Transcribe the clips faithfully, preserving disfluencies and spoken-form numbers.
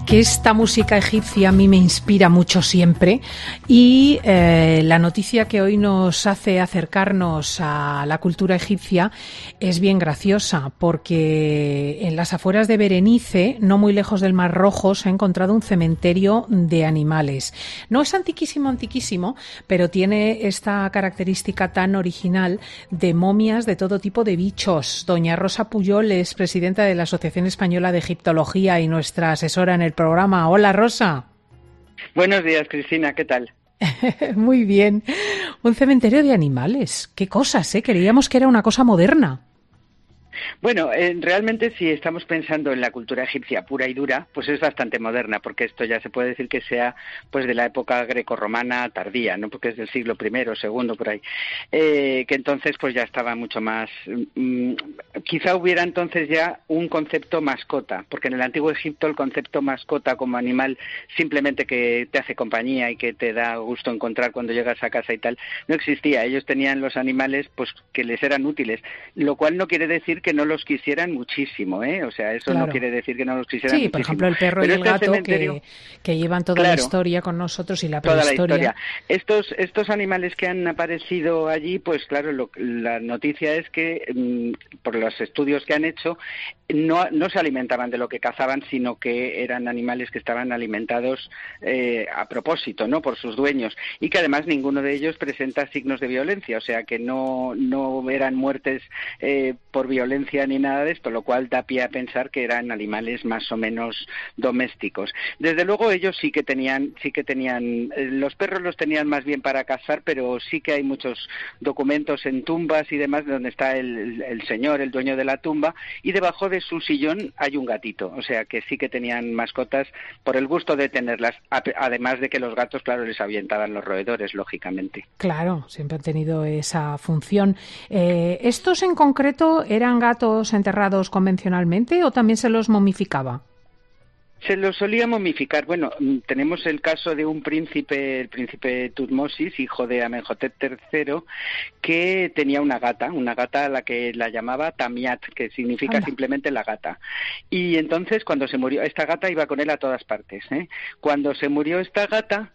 que esta música egipcia a mí me inspira mucho siempre y eh, la noticia que hoy nos hace acercarnos a la cultura egipcia es bien graciosa porque en las afueras de Berenice, no muy lejos del Mar Rojo, se ha encontrado un cementerio de animales. No es antiquísimo, antiquísimo, pero tiene esta característica tan original de momias de todo tipo de bichos. Doña Rosa Puyol es presidenta de la Asociación Española de Egiptología y nuestra asesora en el programa. Hola, Rosa. Buenos días, Cristina, ¿qué tal? Muy bien. Un cementerio de animales. Qué cosas, ¿eh? Creíamos que era una cosa moderna. Bueno, eh, realmente si estamos pensando en la cultura egipcia pura y dura, pues es bastante moderna, porque esto ya se puede decir que sea pues de la época grecorromana tardía, no porque es del siglo primero, segundo, por ahí, eh, que entonces pues ya estaba mucho más, mm, quizá hubiera entonces ya un concepto mascota, porque en el antiguo Egipto el concepto mascota como animal simplemente que te hace compañía y que te da gusto encontrar cuando llegas a casa y tal, no existía. Ellos tenían los animales pues que les eran útiles, lo cual no quiere decir que no los quisieran muchísimo, ¿eh? O sea, eso Claro. No quiere decir que no los quisieran sí, muchísimo. Por ejemplo, el perro Pero y el este gato cementerio... que, que llevan toda claro, la historia con nosotros y la toda prehistoria. la historia. Estos, estos animales que han aparecido allí, pues claro, lo, la noticia es que mmm, por los estudios que han hecho, no, no se alimentaban de lo que cazaban, sino que eran animales que estaban alimentados eh, a propósito, ¿no? Por sus dueños, y que además ninguno de ellos presenta signos de violencia, o sea que no, no eran muertes eh, por violencia ni nada de esto, lo cual da pie a pensar que eran animales más o menos domésticos. Desde luego ellos sí que tenían, sí que tenían, eh, los perros los tenían más bien para cazar, pero sí que hay muchos documentos en tumbas y demás donde está el, el señor, el dueño de la tumba, y debajo de su sillón hay un gatito, o sea que sí que tenían mascotas por el gusto de tenerlas, además de que los gatos, claro, les ahuyentaban los roedores, lógicamente. Claro, siempre han tenido esa función. Eh, ¿Estos en concreto eran gatos enterrados convencionalmente o también se los momificaba? Se los solía momificar. Bueno, tenemos el caso de un príncipe, el príncipe Tutmosis, hijo de Amenhotep tercero, que tenía una gata, una gata a la que la llamaba Tamiat, que significa Anda. simplemente la gata. Y entonces, cuando se murió, esta gata iba con él a todas partes, ¿eh? Cuando se murió esta gata,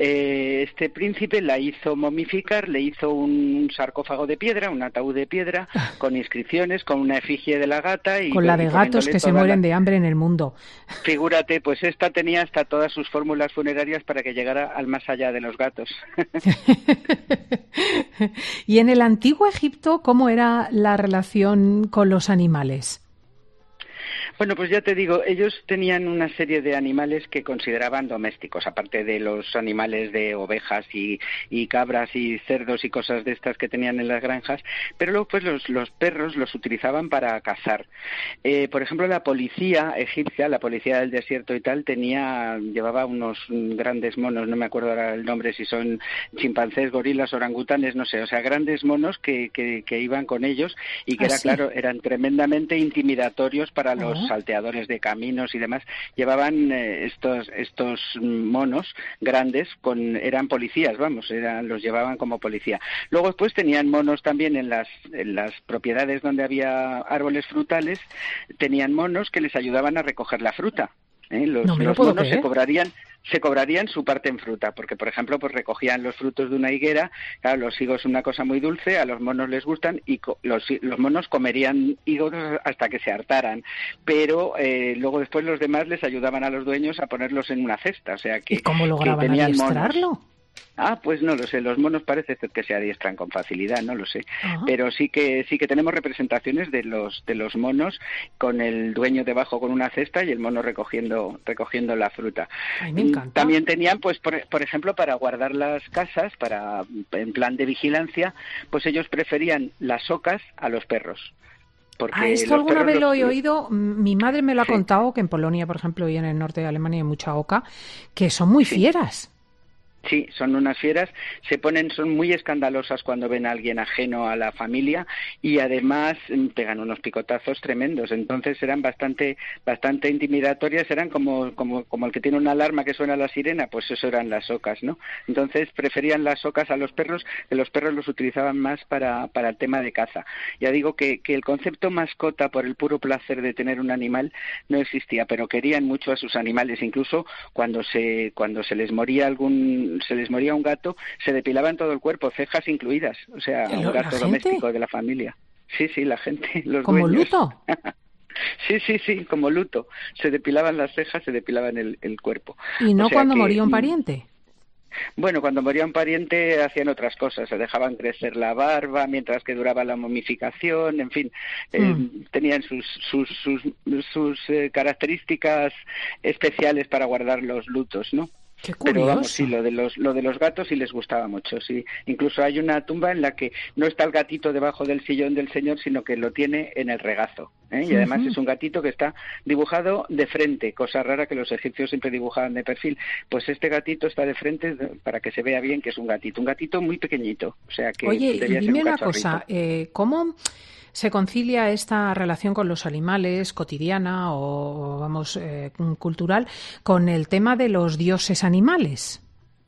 eh, este príncipe la hizo momificar, le hizo un sarcófago de piedra, un ataúd de piedra, con inscripciones, con una efigie de la gata. Y con la de gatos que se mueren la... de hambre en el mundo. Figúrate, pues esta tenía hasta todas sus fórmulas funerarias para que llegara al más allá de los gatos. ¿Y en el antiguo Egipto cómo era la relación con los animales? Bueno, pues ya te digo, ellos tenían una serie de animales que consideraban domésticos, aparte de los animales de ovejas y, y cabras y cerdos y cosas de estas que tenían en las granjas, pero luego pues los, los perros los utilizaban para cazar. Eh, por ejemplo, la policía egipcia, la policía del desierto y tal, tenía, llevaba unos grandes monos, no me acuerdo ahora el nombre, si son chimpancés, gorilas, orangutanes, no sé, o sea, grandes monos que, que, que iban con ellos y que, ¿Ah, era sí? claro, eran tremendamente intimidatorios para los uh-huh. salteadores de caminos y demás. Llevaban eh, estos estos monos grandes, con eran policías, vamos, eran, los llevaban como policía. Luego después tenían monos también en las, en las propiedades donde había árboles frutales, tenían monos que les ayudaban a recoger la fruta. ¿Eh? Los, no me los lo puedo monos creer. se cobrarían se cobrarían su parte en fruta, porque por ejemplo pues recogían los frutos de una higuera, claro, los higos son una cosa muy dulce, a los monos les gustan y co- los, los monos comerían higos hasta que se hartaran, pero eh, luego después los demás les ayudaban a los dueños a ponerlos en una cesta, o sea que, ¿Y cómo lograban que tenían adiestrarlo? monos. Ah, pues no lo sé, los monos parece ser que se adiestran con facilidad, no lo sé, Ajá. pero sí que sí que tenemos representaciones de los de los monos con el dueño debajo con una cesta y el mono recogiendo recogiendo la fruta. Ay, me encanta. También tenían, pues por, por ejemplo, para guardar las casas, para en plan de vigilancia, pues ellos preferían las ocas a los perros. Porque ah, esto alguna vez los... lo he oído, mi madre me lo ha sí. contado, que en Polonia, por ejemplo, y en el norte de Alemania hay mucha oca, que son muy sí. fieras. Sí, son unas fieras, se ponen, son muy escandalosas cuando ven a alguien ajeno a la familia y además pegan unos picotazos tremendos. Entonces eran bastante, bastante intimidatorias, eran como, como, como el que tiene una alarma que suena la sirena, pues eso eran las ocas, ¿no? Entonces preferían las ocas a los perros, que los perros los utilizaban más para, para el tema de caza. Ya digo que, que el concepto mascota por el puro placer de tener un animal no existía, pero querían mucho a sus animales, incluso cuando se, cuando se les moría algún se les moría un gato, se depilaban todo el cuerpo, cejas incluidas, o sea, un gato doméstico de la familia. Sí, sí, la gente, los ¿Como dueños. luto? Sí, sí, sí, como luto. Se depilaban las cejas, se depilaban el, el cuerpo. ¿Y no o sea cuando que, moría un pariente? Bueno, cuando moría un pariente hacían otras cosas, se dejaban crecer la barba mientras que duraba la momificación, en fin, eh, mm. tenían sus sus sus, sus eh, características especiales para guardar los lutos, ¿no? Qué curioso. Pero vamos, sí, lo de los lo de los gatos sí les gustaba mucho, sí. Incluso hay una tumba en la que no está el gatito debajo del sillón del señor, sino que lo tiene en el regazo, ¿eh? Y además uh-huh. es un gatito que está dibujado de frente, cosa rara que los egipcios siempre dibujaban de perfil. Pues este gatito está de frente para que se vea bien que es un gatito, un gatito muy pequeñito, o sea que Oye, debía y dime ser un una cosa, eh, ¿cómo se concilia esta relación con los animales cotidiana o, vamos, eh, cultural con el tema de los dioses animales?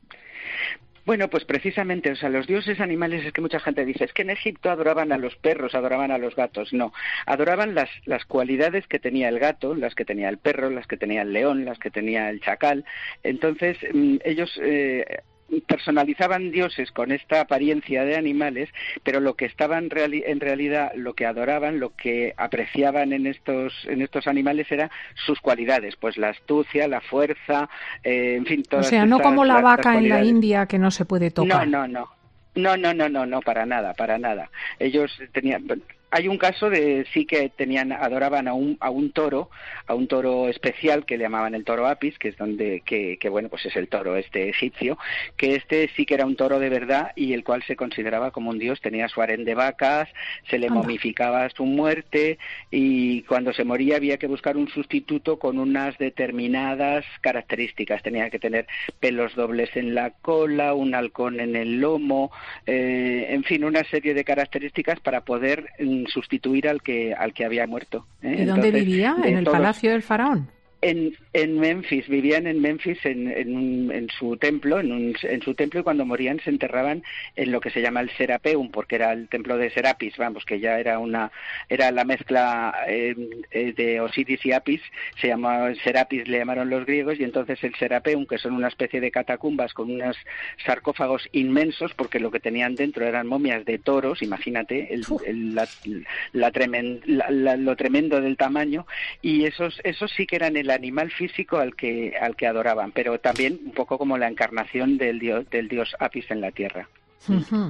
Bueno, pues precisamente, o sea, los dioses animales, es que mucha gente dice, es que en Egipto adoraban a los perros, adoraban a los gatos. No, adoraban las, las cualidades que tenía el gato, las que tenía el perro, las que tenía el león, las que tenía el chacal. Entonces, ellos eh, personalizaban dioses con esta apariencia de animales, pero lo que estaban reali- en realidad, lo que adoraban, lo que apreciaban en estos en estos animales era sus cualidades, pues la astucia, la fuerza, eh, en fin, todas. O sea, no estas, como la las, vaca las en la India que no se puede tocar. No, no, no. No, no, no, no, no, para nada, para nada. Ellos tenían... Hay un caso de sí que tenían adoraban a un a un toro, a un toro especial que le llamaban el toro Apis, que es donde que, que bueno, pues es el toro este egipcio, que este sí que era un toro de verdad y el cual se consideraba como un dios, tenía su harén de vacas, se le Anda. momificaba su muerte y cuando se moría había que buscar un sustituto con unas determinadas características, tenía que tener pelos dobles en la cola, un halcón en el lomo, eh, en fin, una serie de características para poder sustituir al que al que había muerto, ¿eh? ¿Y dónde Entonces, vivía? ¿En el todos, palacio del faraón? En, en Memphis, vivían en Memphis en, en, un, en su templo, en, un, en su templo y cuando morían se enterraban en lo que se llama el Serapeum, porque era el templo de Serapis, vamos, que ya era una era la mezcla eh, de Osiris y Apis, se llamaba Serapis, le llamaron los griegos, y entonces el Serapeum, que son una especie de catacumbas con unos sarcófagos inmensos, porque lo que tenían dentro eran momias de toros, imagínate el, el, la, la tremen, la, la, lo tremendo del tamaño, y esos esos sí que eran el animal físico al que al que adoraban, pero también un poco como la encarnación del dios del dios Apis en la tierra. Uh-huh.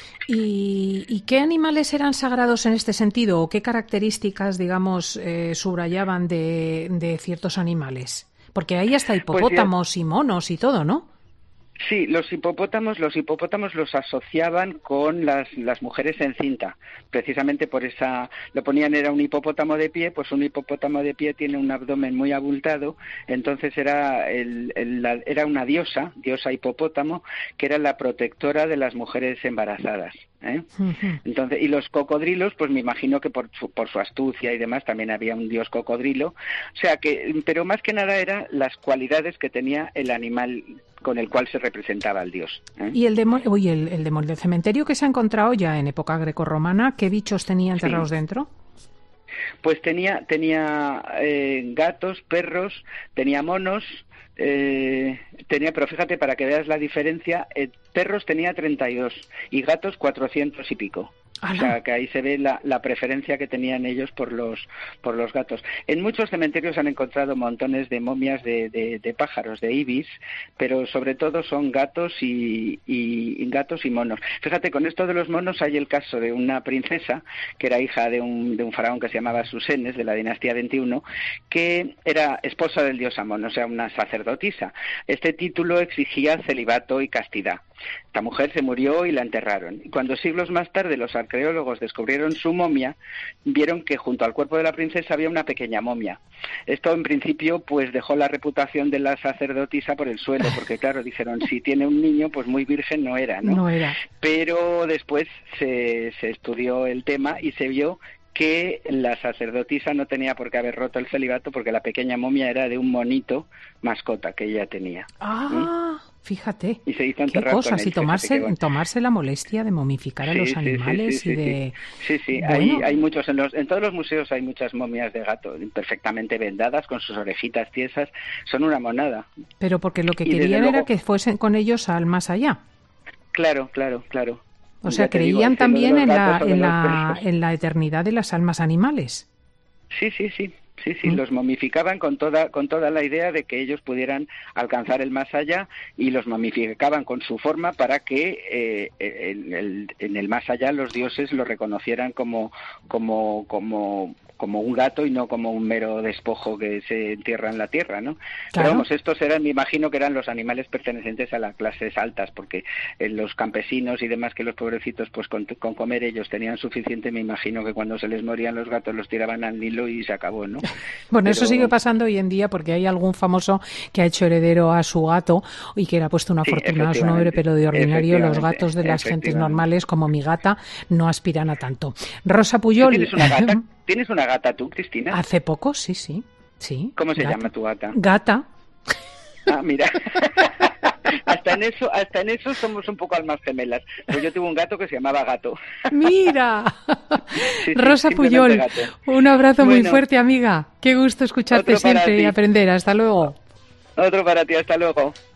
¿Y, ¿Y qué animales eran sagrados en este sentido o qué características, digamos, eh, subrayaban de, de ciertos animales? Porque ahí hasta hipopótamos pues ya... y monos y todo, ¿no? Sí, los hipopótamos, los hipopótamos los asociaban con las, las mujeres encinta, precisamente por esa, lo ponían, era un hipopótamo de pie, pues un hipopótamo de pie tiene un abdomen muy abultado, entonces era, el, el, la, era una diosa, diosa hipopótamo, que era la protectora de las mujeres embarazadas. ¿Eh? Uh-huh. Entonces, y los cocodrilos, pues me imagino que por su, por su astucia y demás también había un dios cocodrilo, o sea que, pero más que nada eran las cualidades que tenía el animal con el cual se representaba al dios. ¿eh? Y el demonio, oye, el, el demonio, el cementerio que se ha encontrado ya en época grecorromana, ¿qué bichos tenía enterrados sí. dentro? Pues tenía tenía eh, gatos, perros, tenía monos. Eh, tenía, pero fíjate, para que veas la diferencia, eh, perros tenía treinta y dos y gatos cuatrocientos y pico. ¡Hala! O sea, que ahí se ve la, la preferencia que tenían ellos por los por los gatos. En muchos cementerios han encontrado montones de momias de, de, de pájaros, de ibis, pero sobre todo son gatos y, y, y gatos y monos. Fíjate, con esto de los monos hay el caso de una princesa que era hija de un, de un faraón que se llamaba Susenes, de la dinastía veintiuno, que era esposa del dios Amón, o sea, una sacerdotisa. Este título exigía celibato y castidad. Esta mujer se murió y la enterraron. Y cuando siglos más tarde los arqueólogos descubrieron su momia, vieron que junto al cuerpo de la princesa había una pequeña momia. Esto en principio pues dejó la reputación de la sacerdotisa por el suelo, porque claro, dijeron, si tiene un niño, pues muy virgen no era, ¿no? No era. Pero después se, se estudió el tema y se vio que la sacerdotisa no tenía por qué haber roto el celibato, porque la pequeña momia era de un monito mascota que ella tenía. Ah, ¿Mm? Fíjate. Y se hizo qué enterrar cosas, con él, y tomarse, bueno. tomarse la molestia de momificar a sí, los sí, animales sí, sí, y de... Sí, sí, bueno. hay, hay muchos, en, los, en todos los museos hay muchas momias de gato, perfectamente vendadas, con sus orejitas tiesas, son una monada. Pero porque lo que Y querían luego, era que fuesen con ellos al más allá. Claro, claro, claro. O sea, creían también en la, en, la, en la eternidad de las almas animales. Sí, sí, sí. Sí, sí, ¿Mm? los momificaban con toda con toda la idea de que ellos pudieran alcanzar el más allá, y los momificaban con su forma para que eh, en, el, en el más allá los dioses lo reconocieran como como como como un gato y no como un mero despojo que se entierra en la tierra, ¿no? Claro. Pero vamos, estos eran, me imagino que eran los animales pertenecientes a las clases altas, porque en los campesinos y demás, que los pobrecitos, pues con, con comer ellos tenían suficiente, me imagino que cuando se les morían los gatos los tiraban al Nilo y se acabó, ¿no? Bueno, Pero... eso sigue pasando hoy en día, porque hay algún famoso que ha hecho heredero a su gato y que le ha puesto una sí, fortuna a su nombre, pero de ordinario los gatos de las gentes normales, como mi gata, no aspiran a tanto. Rosa Puyol. ¿Tienes una gata? ¿Tienes una gata tú, Cristina? Hace poco, sí, sí. sí ¿Cómo se gata. llama tu gata? Gata. Ah, mira. hasta en eso hasta en eso somos un poco almas gemelas. Pues yo tuve un gato que se llamaba Gato. Mira. Sí, sí, Rosa Puyol, gato. Un abrazo bueno, muy fuerte, amiga. Qué gusto escucharte siempre y aprender. Hasta luego. Otro para ti, hasta luego.